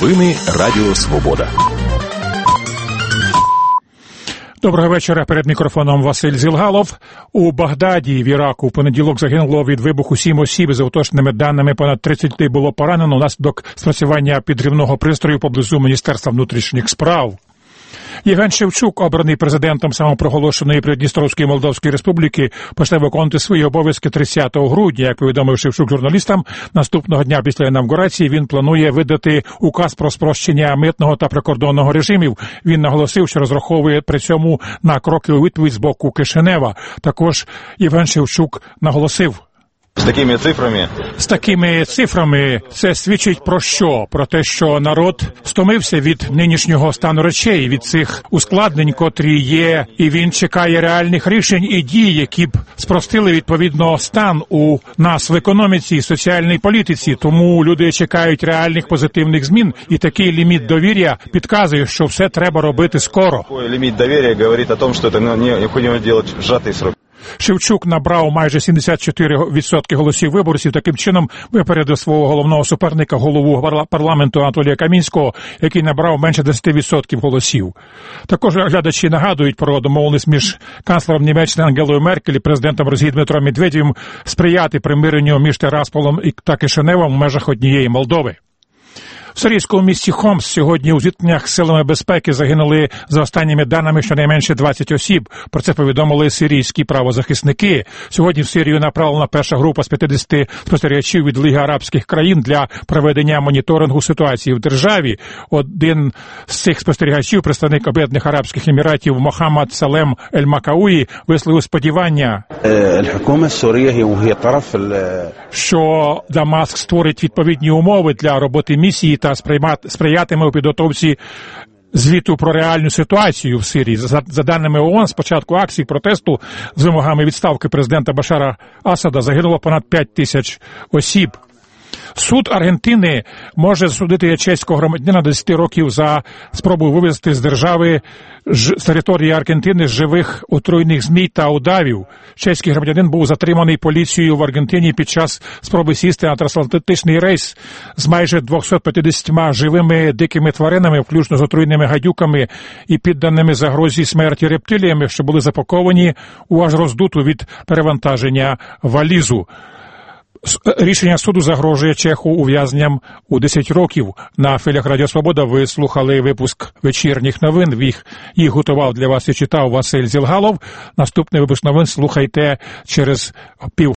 Новини Радіо Свобода. Доброго вечора. Перед мікрофоном Василь Зілгалов. У Багдаді в Іраку в понеділок загинуло від вибуху 7 осіб. За уточненими даними, понад 30 людей було поранено внаслідок спрацювання підривного пристрою поблизу Міністерства внутрішніх справ. Євген Шевчук, обраний президентом самопроголошеної Придністровської Молдовської Республіки, почне виконувати свої обов'язки 30 грудня. Як повідомив Шевчук журналістам, наступного дня після інавгурації він планує видати указ про спрощення митного та прикордонного режимів. Він наголосив, що розраховує при цьому на кроки у відповідь з боку Кишинева. Також Євген Шевчук наголосив: З такими цифрами це свідчить про що? Про те, що народ стомився від нинішнього стану речей, від цих ускладнень, котрі є, і він чекає реальних рішень і дій, які б спростили відповідно стан у нас в економіці і соціальній політиці. Тому люди чекають реальних позитивних змін, і такий ліміт довір'я підказує, що все треба робити скоро. Ліміт довір'я говорить о том, що це необхідно робити в сжатий срок. Шевчук набрав майже 74% голосів виборців, таким чином випередив свого головного суперника, голову парламенту Анатолія Камінського, який набрав менше 10% голосів. Також глядачі нагадують про домовленість між канцлером Німеччини Ангелою Меркель і президентом Росії Дмитром Медведєвим сприяти примиренню між Тирасполом та Кишиневом в межах однієї Молдови. В сирійському місті Хомс сьогодні у зіткненнях з силами безпеки загинули, за останніми даними, щонайменше 20 осіб. Про це повідомили сирійські правозахисники. Сьогодні в Сирію направлена перша група з 50 спостерігачів від Ліги арабських країн для проведення моніторингу ситуації в державі. Один з цих спостерігачів, представник Об'єднаних Арабських Еміратів Мохаммад Салем Ель-Макауї, висловив сподівання, що Дамаск створить відповідні умови для роботи місії та сприятиме у підготовці звіту про реальну ситуацію в Сирії. За даними ООН, з початку акцій протесту з вимогами відставки президента Башара Асада загинуло понад 5 тисяч осіб. Суд Аргентини може засудити чеського громадянина 10 років за спробу вивезти з держави з території Аргентини живих отруйних змій та удавів. Чеський громадянин був затриманий поліцією в Аргентині під час спроби сісти на трансатлантичний рейс з майже 250 живими дикими тваринами, включно з отруйними гадюками і підданими загрозі смерті рептиліями, що були запаковані у аж роздуту від перевантаження валізу. Рішення суду загрожує чеху ув'язненням у 10 років. На хвилях Радіо Свобода ви слухали випуск вечірніх новин. Їх готував для вас і читав Василь Зілгалов. Наступний випуск новин слухайте через